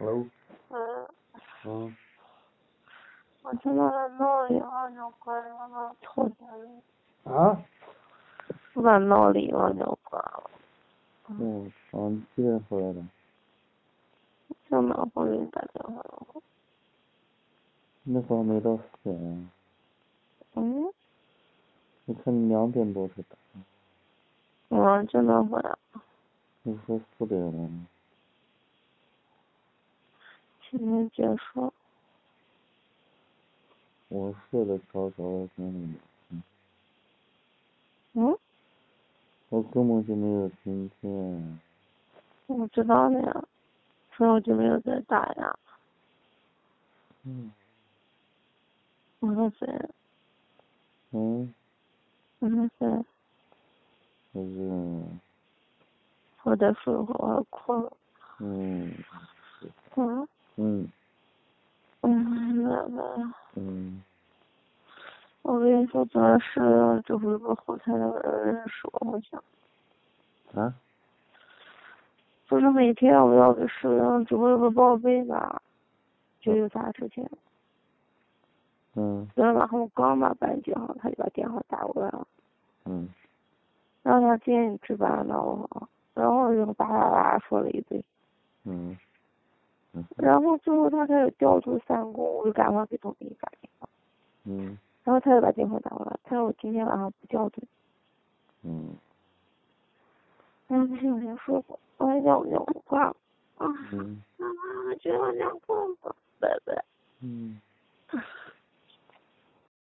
Hello。 嗯。 我听到他闹铃了，就关了，把头点了。 啊？ 我把闹铃了就关了。 你几点回来的？ 就马上给你打电话了。 那会儿没到4点。我看你2点多才打。 就那会儿。 你说4点了。 今天结束。 我睡得早早的，我根本就没有听见。 我知道的呀，所以我就没有再打呀。我说谁？我说谁？我再睡会儿，我要困了。来吧。我跟你说，昨天使用支付宝后台那个人认识我，好像。不是每天我要给使用支付宝报备吧，就有啥事情。昨天晚上我刚把班接好，他就把电话打过来了。然后他今天值班呢，然后就叭叭叭说了一堆。然后最后他开始调度3公，我就赶快给总经理打电话。然后他又把电话打过来，他说我今天晚上不调度。不行，我先说过，我还叫我娘不挂了。妈妈，我觉得我娘不挂了，拜拜。